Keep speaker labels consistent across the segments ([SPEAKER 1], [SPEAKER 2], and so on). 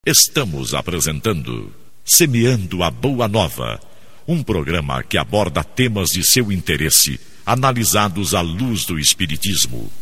[SPEAKER 1] Estamos apresentando Semeando a Boa Nova, um programa que aborda temas de seu interesse, analisados à luz do Espiritismo.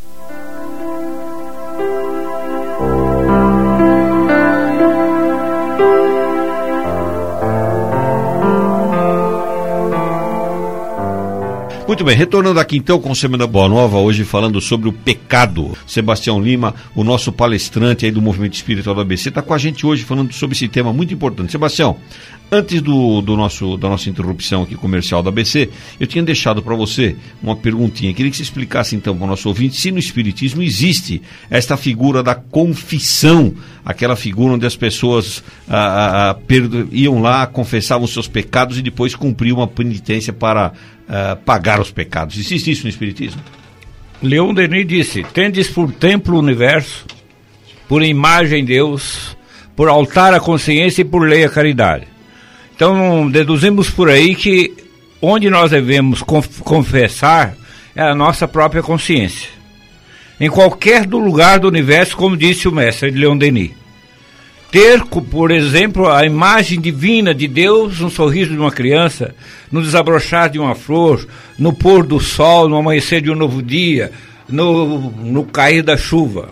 [SPEAKER 2] Muito bem, retornando aqui então com o Semeando a Boa Nova, hoje falando sobre o pecado. Sebastião Lima, o nosso palestrante aí do Movimento Espiritual da ABC, está com a gente hoje falando sobre esse tema muito importante. Sebastião, antes da nossa interrupção aqui comercial da ABC, eu tinha deixado para você uma perguntinha. Queria que você explicasse então para o nosso ouvinte se no Espiritismo existe esta figura da confissão, aquela figura onde as pessoas iam lá, confessavam seus pecados e depois cumpriam uma penitência para pagar os pecados. Existe isso no Espiritismo?
[SPEAKER 3] Leon Denis disse: tendes por templo o universo, por imagem Deus, por altar a consciência e por lei a caridade. Então deduzimos por aí que onde nós devemos confessar é a nossa própria consciência. Em qualquer lugar do universo, como disse o mestre Leon Denis. Ter, por exemplo, a imagem divina de Deus no sorriso de uma criança, no desabrochar de uma flor, no pôr do sol, no amanhecer de um novo dia, no cair da chuva.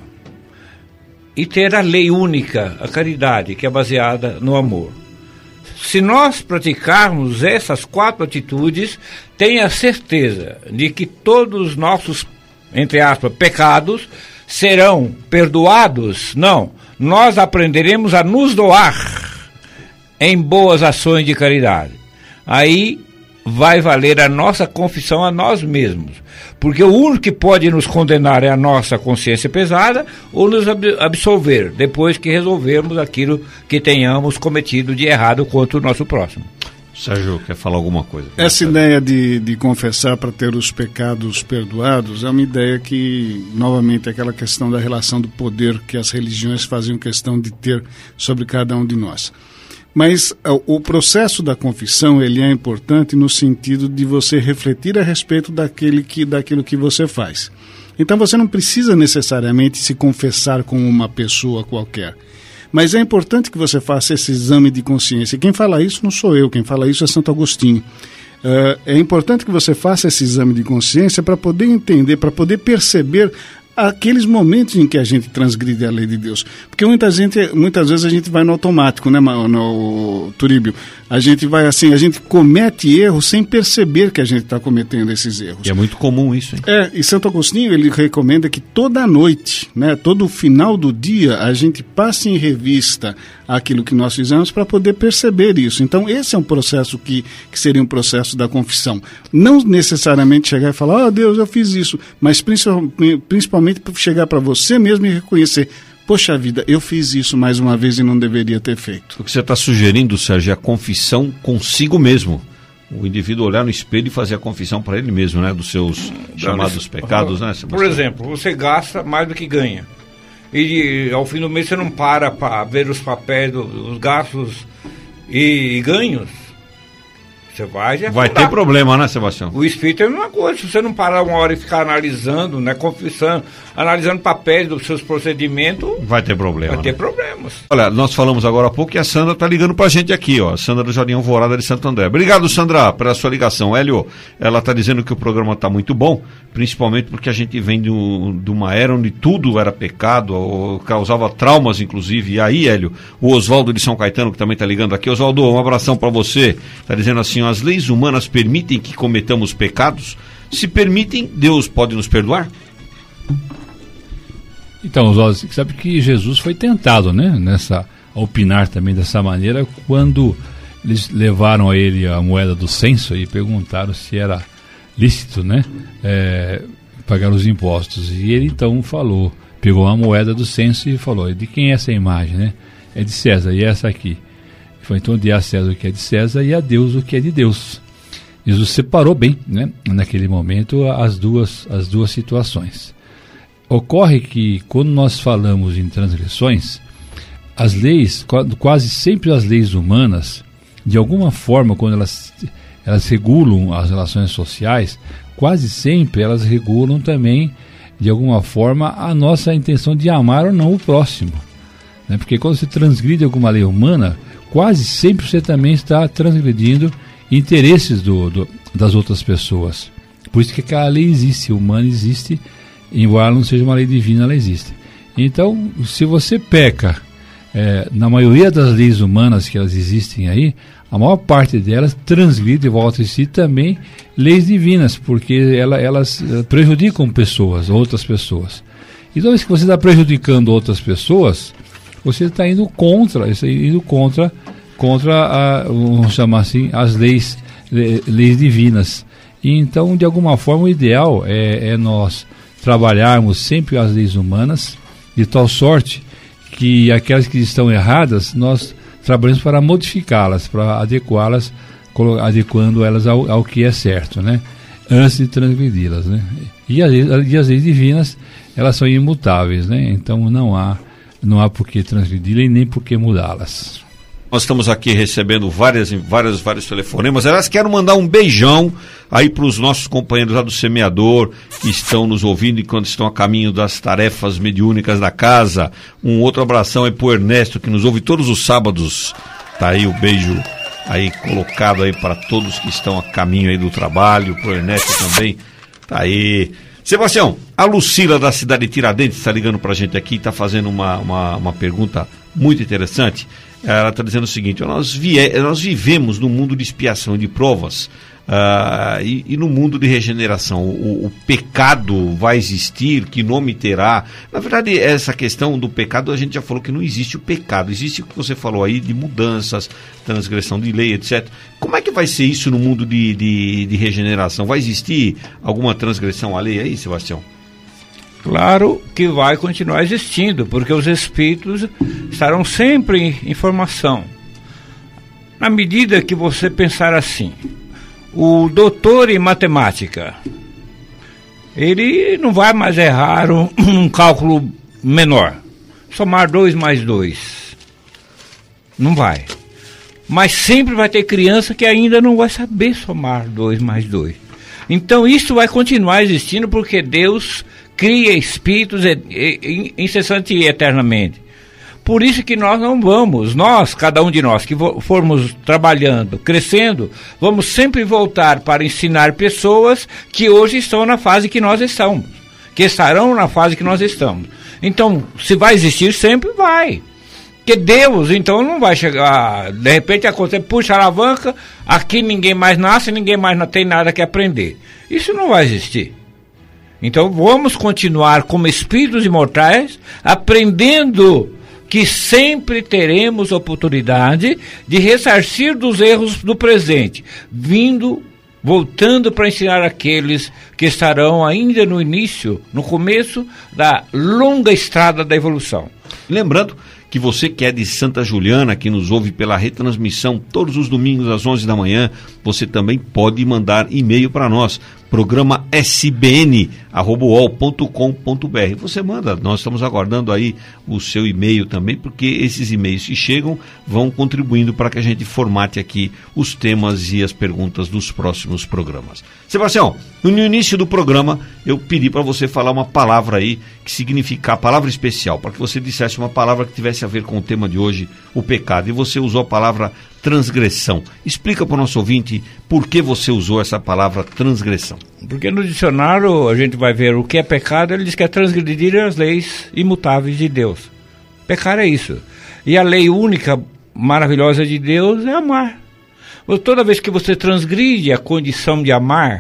[SPEAKER 3] E ter a lei única, a caridade, que é baseada no amor. Se nós praticarmos essas 4 atitudes, tenha certeza de que todos os nossos, entre aspas, pecados serão perdoados. Não, nós aprenderemos a nos doar em boas ações de caridade. Aí vai valer a nossa confissão a nós mesmos, porque o único que pode nos condenar é a nossa consciência pesada ou nos absolver, depois que resolvermos aquilo que tenhamos cometido de errado contra o nosso próximo.
[SPEAKER 2] Sérgio, quer falar alguma coisa?
[SPEAKER 4] Essa ideia de confessar para ter os pecados perdoados é uma ideia que, novamente, é aquela questão da relação do poder que as religiões faziam questão de ter sobre cada um de nós. Mas o processo da confissão, ele é importante no sentido de você refletir a respeito daquilo que você faz. Então você não precisa necessariamente se confessar com uma pessoa qualquer. Mas é importante que você faça esse exame de consciência. Quem fala isso não sou eu, quem fala isso é Santo Agostinho. É importante que você faça esse exame de consciência para poder entender, para poder perceber aqueles momentos em que a gente transgride a lei de Deus. Porque muitas vezes a gente vai no automático, né, no Turíbio? A gente vai assim, a gente comete erros sem perceber que a gente está cometendo esses erros.
[SPEAKER 2] E é muito comum isso, hein?
[SPEAKER 4] E Santo Agostinho, ele recomenda que toda noite, né, todo final do dia, a gente passe em revista aquilo que nós fizemos para poder perceber isso. Então, esse é um processo que seria um processo da confissão. Não necessariamente chegar e falar, Deus, eu fiz isso, mas principalmente para chegar para você mesmo e reconhecer, poxa vida, eu fiz isso mais uma vez e não deveria ter feito.
[SPEAKER 2] O que você está sugerindo, Sérgio, é a confissão consigo mesmo. O indivíduo olhar no espelho e fazer a confissão para ele mesmo, né? Dos seus chamados pecados, né?
[SPEAKER 3] Por exemplo, você gasta mais do que ganha. E ao fim do mês você não para ver os papéis, os gastos e ganhos. Você vai
[SPEAKER 2] ter problema, né, Sebastião?
[SPEAKER 3] O espírito é a mesma coisa. Se você não parar uma hora e ficar analisando, né, confissando, analisando papéis dos seus procedimentos,
[SPEAKER 2] vai ter problema.
[SPEAKER 3] Vai ter problemas.
[SPEAKER 2] Olha, nós falamos agora há pouco e a Sandra está ligando pra gente aqui, ó. A Sandra do Jardim Alvorada de Santo André. Obrigado, Sandra, pela sua ligação. Hélio, ela está dizendo que o programa está muito bom, principalmente porque a gente vem de uma era onde tudo era pecado, ou causava traumas, inclusive. E aí, Hélio, o Oswaldo de São Caetano, que também está ligando aqui. Oswaldo, um abração para você. Está dizendo assim, as leis humanas permitem que cometamos pecados? Se permitem, Deus pode nos perdoar?
[SPEAKER 5] Então, Oswaldo, você sabe que Jesus foi tentado, né? A opinar também dessa maneira, quando eles levaram a ele a moeda do censo e perguntaram se era lícito, né? Pagar os impostos. E ele então pegou a moeda do censo e falou, de quem é essa imagem, né? É de César, e essa aqui? Foi então dê a César o que é de César e a Deus o que é de Deus. Jesus separou bem, né, naquele momento as duas situações. Ocorre que quando nós falamos em transgressões, as leis, quase sempre as leis humanas, de alguma forma, quando elas regulam as relações sociais, quase sempre elas regulam também, de alguma forma, a nossa intenção de amar ou não o próximo. né? Porque quando você transgride alguma lei humana, quase sempre você também está transgredindo interesses das outras pessoas. Por isso que aquela lei existe, humana existe, embora não seja uma lei divina, ela existe. Então, se você peca na maioria das leis humanas que elas existem aí, a maior parte delas transgride e volta em si também leis divinas, porque elas prejudicam pessoas, outras pessoas. Então, se você está prejudicando outras pessoas, você está indo contra, vamos chamar assim, as leis divinas. E então, de alguma forma, o ideal é nós trabalharmos sempre as leis humanas, de tal sorte que aquelas que estão erradas, nós trabalhamos para modificá-las, para adequá-las, adequando elas ao que é certo, né? Antes de transgredi-las, né? E as leis divinas, elas são imutáveis, né? Então não há por que transgredi-las e nem por que mudá-las.
[SPEAKER 2] Nós estamos aqui recebendo vários telefonemas. Aliás, quero mandar um beijão aí para os nossos companheiros lá do Semeador, que estão nos ouvindo enquanto estão a caminho das tarefas mediúnicas da casa. Um outro abração aí para o Ernesto, que nos ouve todos os sábados. Tá aí o beijo aí colocado aí para todos que estão a caminho aí do trabalho, para o Ernesto também. Tá aí. Sebastião, a Lucila da cidade de Tiradentes está ligando para a gente aqui, está fazendo uma pergunta muito interessante. Ela está dizendo o seguinte: nós vivemos num mundo de expiação e de provas, e no mundo de regeneração. O pecado vai existir? Que nome terá? Na verdade, essa questão do pecado, a gente já falou que não existe o pecado. Existe o que você falou aí de mudanças, transgressão de lei, etc. Como é que vai ser isso no mundo de regeneração? Vai existir alguma transgressão à lei aí, Sebastião?
[SPEAKER 3] Claro que vai continuar existindo, porque os espíritos estarão sempre em formação. Na medida que você pensar assim, o doutor em matemática, ele não vai mais errar um cálculo menor. Somar 2 mais 2. Não vai. Mas sempre vai ter criança que ainda não vai saber somar 2 mais 2. Então isso vai continuar existindo, porque Deus cria espíritos incessante e eternamente. Por isso que nós não vamos, cada um de nós que formos trabalhando, crescendo, vamos sempre voltar para ensinar pessoas que hoje estão na fase que nós estamos, que estarão na fase que nós estamos. Então, se vai existir, sempre vai. Porque Deus, então, não vai chegar, de repente acontece, puxa a alavanca, aqui ninguém mais nasce, ninguém mais não tem nada que aprender. Isso não vai existir. Então vamos continuar como espíritos imortais, aprendendo que sempre teremos oportunidade de ressarcir dos erros do presente, voltando para ensinar aqueles que estarão ainda no início, no começo da longa estrada da evolução.
[SPEAKER 2] Lembrando que você que é de Santa Juliana, que nos ouve pela retransmissão todos os domingos às 11 da manhã, você também pode mandar e-mail para nós, programa sbn@uol.com.br. Você manda, nós estamos aguardando aí o seu e-mail também, porque esses e-mails que chegam vão contribuindo para que a gente formate aqui os temas e as perguntas dos próximos programas. Sebastião, no início do programa eu pedi para você falar uma palavra aí que significa a palavra especial, para que você dissesse uma palavra que tivesse a ver com o tema de hoje, o pecado, e você usou a palavra transgressão. Explica para o nosso ouvinte por que você usou essa palavra transgressão.
[SPEAKER 3] Porque no dicionário a gente vai ver o que é pecado, ele diz que é transgredir as leis imutáveis de Deus. Pecar é isso. E a lei única, maravilhosa de Deus é amar. Toda vez que você transgride a condição de amar,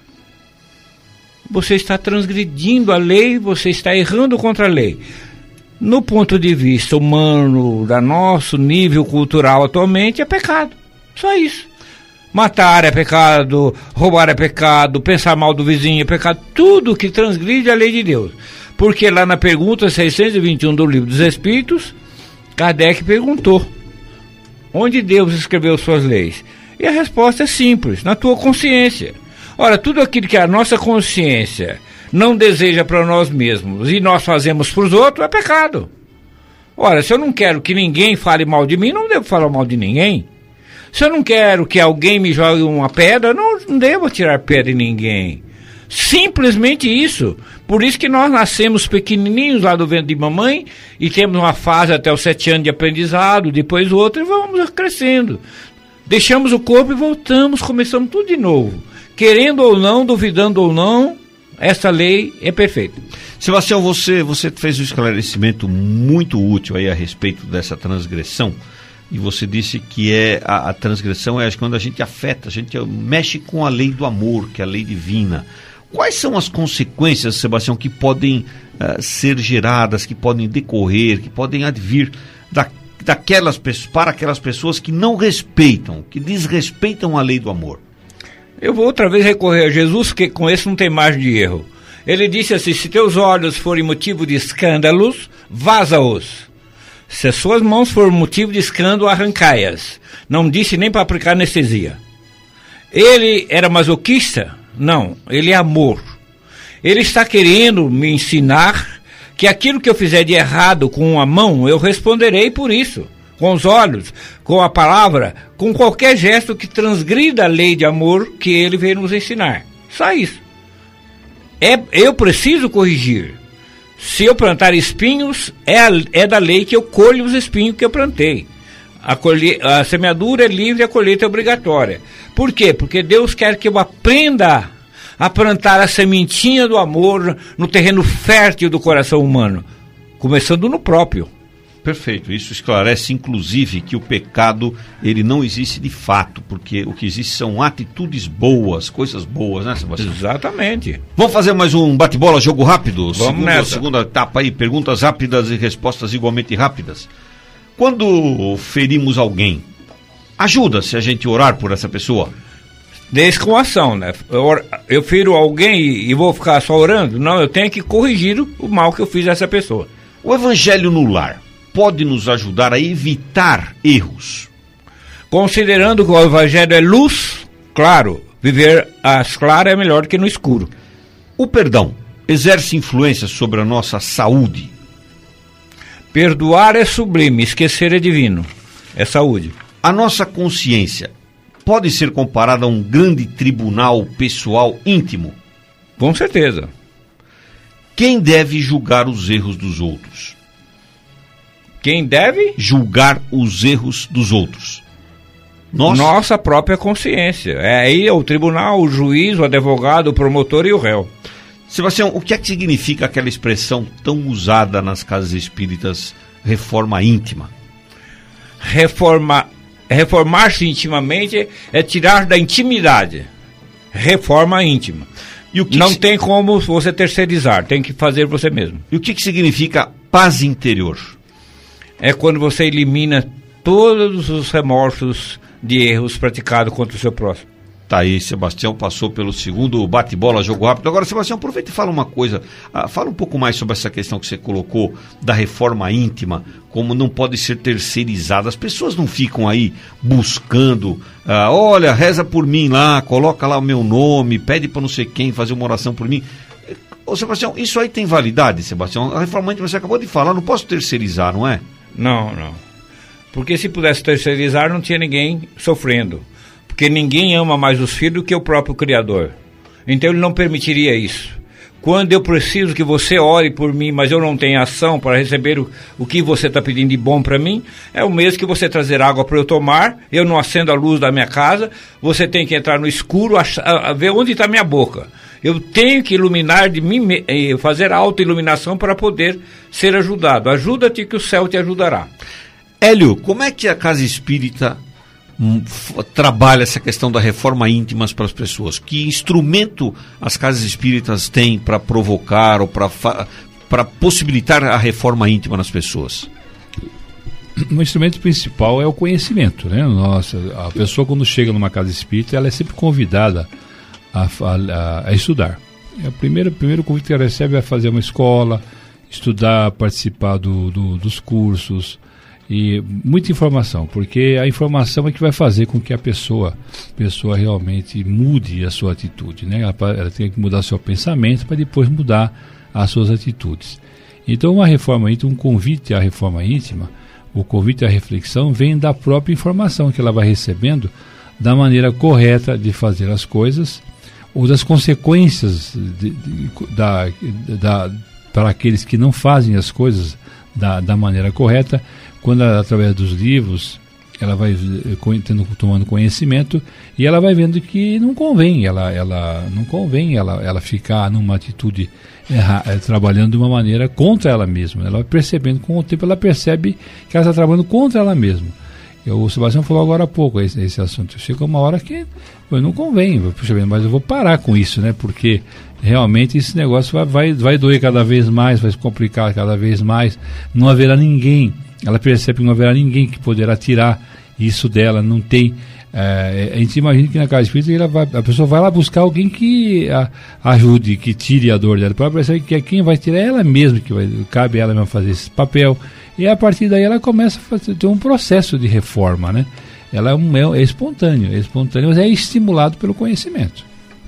[SPEAKER 3] você está transgredindo a lei, você está errando contra a lei. No ponto de vista humano, da nosso nível cultural atualmente, é pecado. Só isso. Matar é pecado, roubar é pecado, pensar mal do vizinho é pecado. Tudo que transgride a lei de Deus. Porque lá na pergunta 621 do Livro dos Espíritos, Kardec perguntou: onde Deus escreveu suas leis? E a resposta é simples: na tua consciência. Ora, tudo aquilo que a nossa consciência não deseja para nós mesmos e nós fazemos para os outros é pecado. Ora, se eu não quero que ninguém fale mal de mim, não devo falar mal de ninguém. Se eu não quero que alguém me jogue uma pedra, não devo tirar pedra em ninguém. Simplesmente isso. Por isso que nós nascemos pequenininhos lá do ventre de mamãe e temos uma fase até os 7 anos de aprendizado, depois outra e vamos crescendo. Deixamos o corpo e voltamos, começamos tudo de novo. Querendo ou não, duvidando ou não, essa lei é perfeita.
[SPEAKER 2] Sebastião, você fez um esclarecimento muito útil aí a respeito dessa transgressão, e você disse que a transgressão é quando a gente afeta, a gente mexe com a lei do amor, que é a lei divina. Quais são as consequências, Sebastião, que podem ser geradas, que podem decorrer, que podem advir para aquelas pessoas que não respeitam, que desrespeitam a lei do amor?
[SPEAKER 3] Eu vou outra vez recorrer a Jesus, que com esse não tem margem de erro. Ele disse assim: se teus olhos forem motivo de escândalos, vaza-os. Se as suas mãos forem motivo de escândalo, arrancai-as. Não disse nem para aplicar anestesia. Ele era masoquista? Não, ele é amor. Ele está querendo me ensinar que aquilo que eu fizer de errado com uma mão, eu responderei por isso. Com os olhos, com a palavra, com qualquer gesto que transgrida a lei de amor que ele veio nos ensinar. Só isso. Eu preciso corrigir. Se eu plantar espinhos, é da lei que eu colho os espinhos que eu plantei. A semeadura é livre, a colheita é obrigatória. Por quê? Porque Deus quer que eu aprenda a plantar a sementinha do amor no terreno fértil do coração humano, começando no próprio.
[SPEAKER 2] Perfeito, isso esclarece inclusive que o pecado ele não existe de fato, porque o que existe são atitudes boas, coisas boas, né, Sebastião?
[SPEAKER 3] Exatamente.
[SPEAKER 2] Vamos fazer mais um bate-bola, jogo rápido?
[SPEAKER 3] Vamos nessa.
[SPEAKER 2] Segunda etapa aí, perguntas rápidas e respostas igualmente rápidas. Quando ferimos alguém, ajuda se a gente orar por essa pessoa?
[SPEAKER 3] Desde com ação, né? Eu firo alguém e vou ficar só orando? Não, eu tenho que corrigir o mal que eu fiz a essa pessoa.
[SPEAKER 2] O evangelho no lar pode nos ajudar a evitar erros?
[SPEAKER 3] Considerando que o evangelho é luz, claro, viver às claras é melhor do que no escuro.
[SPEAKER 2] O perdão exerce influência sobre a nossa saúde?
[SPEAKER 3] Perdoar é sublime, esquecer é divino. É saúde.
[SPEAKER 2] A nossa consciência pode ser comparada a um grande tribunal pessoal íntimo?
[SPEAKER 3] Com certeza.
[SPEAKER 2] Quem deve julgar os erros dos outros?
[SPEAKER 3] Quem deve?
[SPEAKER 2] Julgar os erros dos outros.
[SPEAKER 3] Nossa própria consciência. Aí é o tribunal, o juiz, o advogado, o promotor e o réu.
[SPEAKER 2] Sebastião, o que é que significa aquela expressão tão usada nas casas espíritas, reforma íntima?
[SPEAKER 3] Reformar-se intimamente é tirar da intimidade. Reforma íntima.
[SPEAKER 2] E o que
[SPEAKER 3] não tem como você terceirizar, tem que fazer você mesmo.
[SPEAKER 2] E o que significa paz interior?
[SPEAKER 3] É quando você elimina todos os remorsos de erros praticados contra o seu próximo.
[SPEAKER 2] Tá aí, Sebastião passou pelo segundo bate-bola, jogo rápido. Agora, Sebastião, aproveita e fala uma coisa. Fala um pouco mais sobre essa questão que você colocou da reforma íntima, como não pode ser terceirizada. As pessoas não ficam aí buscando, olha, reza por mim lá, coloca lá o meu nome, pede para não sei quem fazer uma oração por mim. Ô, Sebastião, isso aí tem validade, Sebastião? A reforma íntima, você acabou de falar, não posso terceirizar, não é?
[SPEAKER 3] Não. Porque se pudesse terceirizar, não tinha ninguém sofrendo. Porque ninguém ama mais os filhos do que o próprio Criador. Então ele não permitiria isso. Quando eu preciso que você ore por mim, mas eu não tenho ação para receber o que você está pedindo de bom para mim, é o mesmo que você trazer água para eu tomar, eu não acendo a luz da minha casa, você tem que entrar no escuro, ver onde está minha boca. Eu tenho que iluminar de mim, fazer autoiluminação para poder ser ajudado. Ajuda-te que o céu te ajudará.
[SPEAKER 2] Hélio, como é que a Casa Espírita trabalha essa questão da reforma íntima para as pessoas? Que instrumento as Casas Espíritas têm para provocar ou para possibilitar a reforma íntima nas pessoas?
[SPEAKER 5] O instrumento principal é o conhecimento, né? A pessoa, quando chega numa Casa Espírita, ela é sempre convidada a estudar. O primeiro convite que ela recebe é fazer uma escola, estudar, participar dos cursos, e muita informação, porque a informação é que vai fazer com que a pessoa realmente mude a sua atitude, né? Ela tem que mudar seu pensamento para depois mudar as suas atitudes. Então uma reforma íntima, um convite à reforma íntima, o convite à reflexão vem da própria informação que ela vai recebendo da maneira correta de fazer as coisas, ou das consequências para aqueles que não fazem as coisas da maneira correta, quando através dos livros ela vai tomando conhecimento e ela vai vendo que não convém ela ficar numa atitude trabalhando de uma maneira contra ela mesma. Ela vai percebendo, com o tempo ela percebe que ela está trabalhando contra ela mesma. O Sebastião falou agora há pouco esse assunto. Chega uma hora que não convém, mas eu vou parar com isso, né? Porque realmente esse negócio vai doer cada vez mais, vai se complicar cada vez mais. Não haverá ninguém, ela percebe que não haverá ninguém que poderá tirar isso dela. Não tem. A gente imagina que na casa espírita a pessoa vai lá buscar alguém que ajude, que tire a dor dela. Ela percebe que quem vai tirar é ela mesma, cabe a ela mesma fazer esse papel. E a partir daí ela começa a ter um processo de reforma, né? Ela é espontâneo, mas é estimulado pelo conhecimento.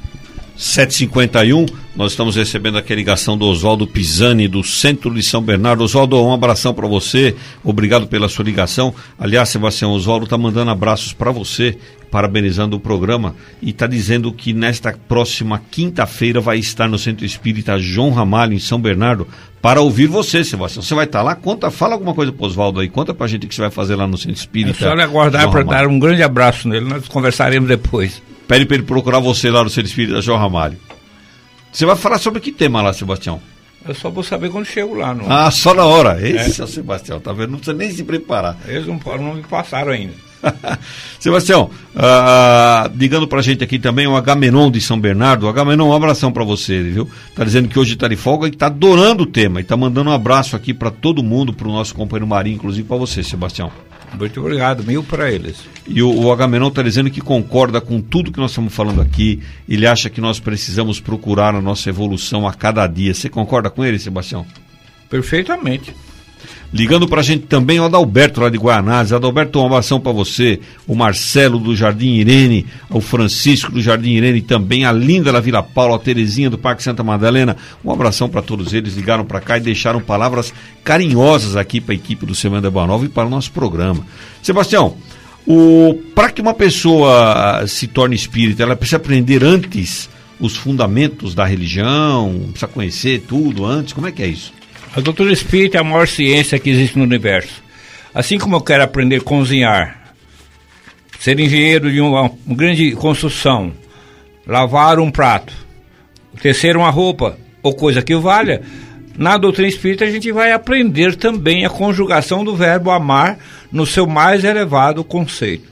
[SPEAKER 2] 7h51, nós estamos recebendo aqui a ligação do Oswaldo Pisani, do Centro de São Bernardo. Oswaldo, um abração para você, obrigado pela sua ligação. Aliás, Sebastião, Oswaldo está mandando abraços para você, parabenizando o programa, e está dizendo que nesta próxima quinta-feira vai estar no Centro Espírita João Ramalho, em São Bernardo, para ouvir você, Sebastião. Você vai estar lá? Fala alguma coisa para o Oswaldo aí, conta para a gente o que você vai fazer lá no Centro Espírita.
[SPEAKER 3] É só aguardar para dar um grande abraço nele, nós conversaremos depois.
[SPEAKER 2] Pede para ele procurar você lá no Centro Espírita João Ramalho. Você vai falar sobre que tema lá, Sebastião?
[SPEAKER 3] Eu só vou saber quando chego lá.
[SPEAKER 2] Só na hora. Esse é o Sebastião, tá vendo? Não precisa nem se preparar.
[SPEAKER 3] Eles não me passaram ainda.
[SPEAKER 2] Sebastião, ligando pra gente aqui também o Agamenon de São Bernardo. O Agamenon, um abração pra você, viu? Tá dizendo que hoje tá de folga e tá adorando o tema. E tá mandando um abraço aqui pra todo mundo, pro nosso companheiro Marinho, inclusive pra você, Sebastião.
[SPEAKER 3] Muito obrigado, 1000 para eles.
[SPEAKER 2] E o Agamenon está dizendo que concorda com tudo que nós estamos falando aqui. Ele acha que nós precisamos procurar a nossa evolução a cada dia. Você concorda com ele, Sebastião?
[SPEAKER 3] Perfeitamente.
[SPEAKER 2] Ligando para a gente também o Adalberto lá de Guaianazes. Adalberto, um abração para você. O Marcelo do Jardim Irene, o Francisco do Jardim Irene também, a Linda da Vila Paula, a Terezinha do Parque Santa Madalena. Um abração para todos eles. Ligaram para cá e deixaram palavras carinhosas aqui para a equipe do Semana da Boa Nova e para o nosso programa. Sebastião, para que uma pessoa se torne espírita, ela precisa aprender antes os fundamentos da religião, precisa conhecer tudo antes? Como é que é isso?
[SPEAKER 3] A doutrina espírita é a maior ciência que existe no universo. Assim como eu quero aprender a cozinhar, ser engenheiro de uma grande construção, lavar um prato, tecer uma roupa ou coisa que valha, na doutrina espírita a gente vai aprender também a conjugação do verbo amar no seu mais elevado conceito.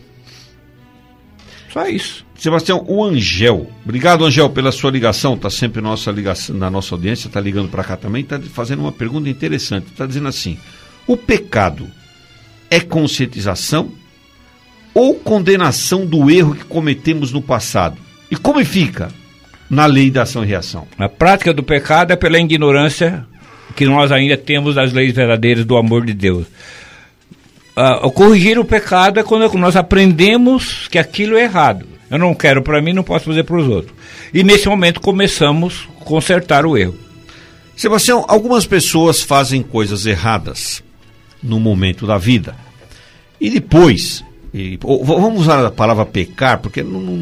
[SPEAKER 3] Só isso.
[SPEAKER 2] Sebastião, o Angel, obrigado, Angel, pela sua ligação, está sempre na nossa audiência, está ligando para cá também, está fazendo uma pergunta interessante, está dizendo assim: o pecado é conscientização ou condenação do erro que cometemos no passado? E como fica na lei da ação e reação?
[SPEAKER 3] A prática do pecado é pela ignorância que nós ainda temos das leis verdadeiras do amor de Deus. Corrigir o pecado é quando nós aprendemos que aquilo é errado. Eu não quero para mim, não posso fazer para os outros. E nesse momento começamos a consertar o erro.
[SPEAKER 2] Sebastião, algumas pessoas fazem coisas erradas no momento da vida. E depois, vamos usar a palavra pecar, porque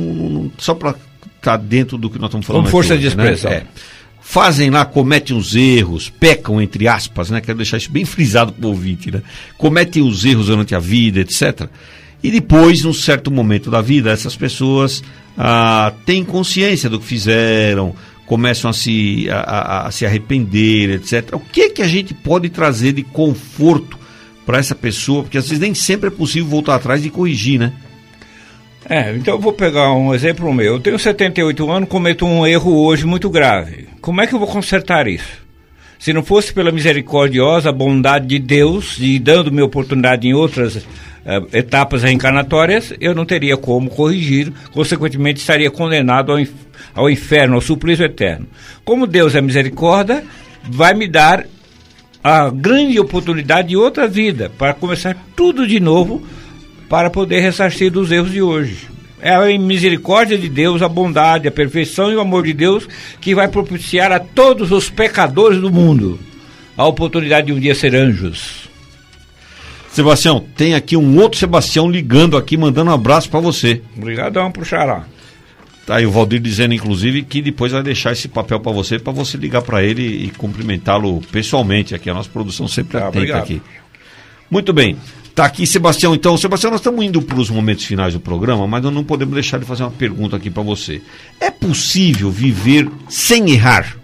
[SPEAKER 2] só para estar dentro do que nós estamos falando.
[SPEAKER 3] Com força
[SPEAKER 2] aqui
[SPEAKER 3] de
[SPEAKER 2] hoje,
[SPEAKER 3] expressão.
[SPEAKER 2] Né? Fazem lá, cometem os erros, pecam, entre aspas, né? Quero deixar isso bem frisado para o ouvinte, né? Cometem os erros durante a vida, etc. E depois, num certo momento da vida, essas pessoas têm consciência do que fizeram, começam a se arrepender, etc. O que a gente pode trazer de conforto para essa pessoa? Porque às vezes nem sempre é possível voltar atrás e corrigir, né?
[SPEAKER 3] Então eu vou pegar um exemplo meu. Eu tenho 78 anos, cometo um erro hoje muito grave. Como é que eu vou consertar isso? Se não fosse pela misericordiosa bondade de Deus, e dando-me oportunidade em outras etapas reencarnatórias, eu não teria como corrigir, consequentemente estaria condenado ao inferno, ao suplício eterno. Como Deus é misericórdia, vai me dar a grande oportunidade de outra vida, para começar tudo de novo, para poder ressarcir dos erros de hoje. É a misericórdia de Deus, a bondade, a perfeição e o amor de Deus que vai propiciar a todos os pecadores do mundo a oportunidade de um dia ser anjos.
[SPEAKER 2] Sebastião, tem aqui um outro Sebastião ligando aqui, mandando um abraço para você.
[SPEAKER 3] Obrigadão pro Xará.
[SPEAKER 2] Tá aí o Valdir dizendo, inclusive, que depois vai deixar esse papel para você ligar para ele e cumprimentá-lo pessoalmente aqui. A nossa produção sempre atenta obrigado. Aqui. Muito bem. Tá aqui, Sebastião. Então, Sebastião, nós estamos indo para os momentos finais do programa, mas nós não podemos deixar de fazer uma pergunta aqui para você. É possível viver sem errar?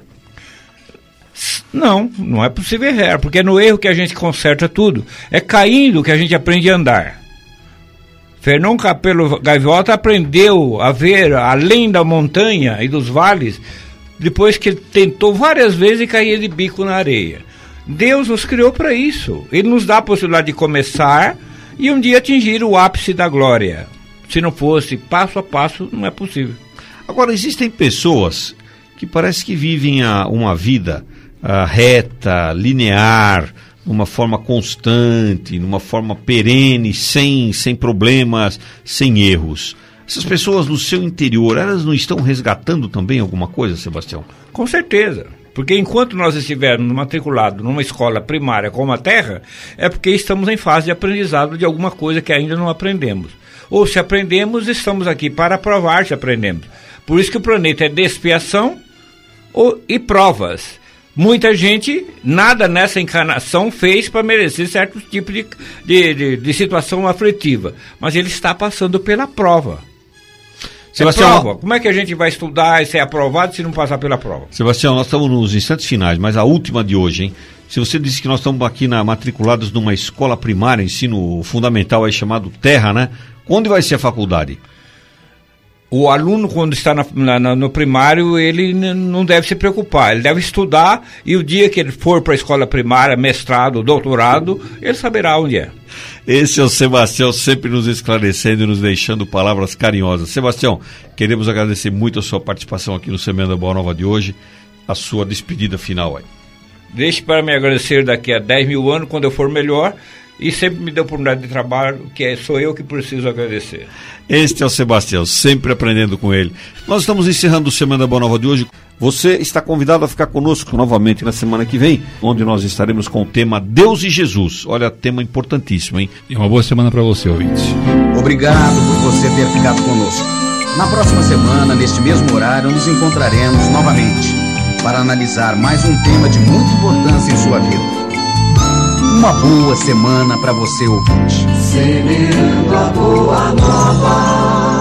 [SPEAKER 3] Não, não é possível errar, porque é no erro que a gente conserta tudo. É caindo que a gente aprende a andar. Fernão Capelo Gaivota aprendeu a ver além da montanha e dos vales, depois que ele tentou várias vezes e caía de bico na areia. Deus nos criou para isso. Ele nos dá a possibilidade de começar e um dia atingir o ápice da glória. Se não fosse passo a passo, não é possível.
[SPEAKER 2] Agora, existem pessoas que parece que vivem uma vida reta, linear, numa forma constante, numa forma perene, sem problemas, sem erros. Essas pessoas no seu interior, elas não estão resgatando também alguma coisa, Sebastião?
[SPEAKER 3] Com certeza. Porque enquanto nós estivermos matriculados numa escola primária como a Terra, é porque estamos em fase de aprendizado de alguma coisa que ainda não aprendemos. Ou se aprendemos, estamos aqui para provar se aprendemos. Por isso que o planeta é de expiação e provas. Muita gente, nada nessa encarnação fez para merecer certo tipo de situação aflitiva. Mas ele está passando pela prova. Sebastião, prova. Como é que a gente vai estudar e ser aprovado se não passar pela prova?
[SPEAKER 2] Sebastião, nós estamos nos instantes finais, mas a última de hoje, hein? Se você disse que nós estamos aqui matriculados numa escola primária, ensino fundamental aí chamado Terra, né? Onde vai ser a faculdade?
[SPEAKER 3] O aluno, quando está no primário, ele não deve se preocupar, ele deve estudar e o dia que ele for para a escola primária, mestrado, doutorado, ele saberá onde é.
[SPEAKER 2] Esse é o Sebastião, sempre nos esclarecendo e nos deixando palavras carinhosas. Sebastião, queremos agradecer muito a sua participação aqui no Semana da Boa Nova de hoje, a sua despedida final aí.
[SPEAKER 3] Deixe para me agradecer daqui a 10 mil anos, quando eu for melhor, e sempre me deu oportunidade de trabalho, sou eu que preciso agradecer.
[SPEAKER 2] Este é o Sebastião, sempre aprendendo com ele. Nós estamos encerrando o Semana da Boa Nova de hoje. Você está convidado a ficar conosco novamente na semana que vem, onde nós estaremos com o tema Deus e Jesus. Olha, tema importantíssimo, hein?
[SPEAKER 5] E uma boa semana para você, ouvinte.
[SPEAKER 6] Obrigado por você ter ficado conosco. Na próxima semana, neste mesmo horário, nos encontraremos novamente para analisar mais um tema de muita importância em sua vida. Uma boa semana para você, ouvinte.
[SPEAKER 7] Semeando a boa nova.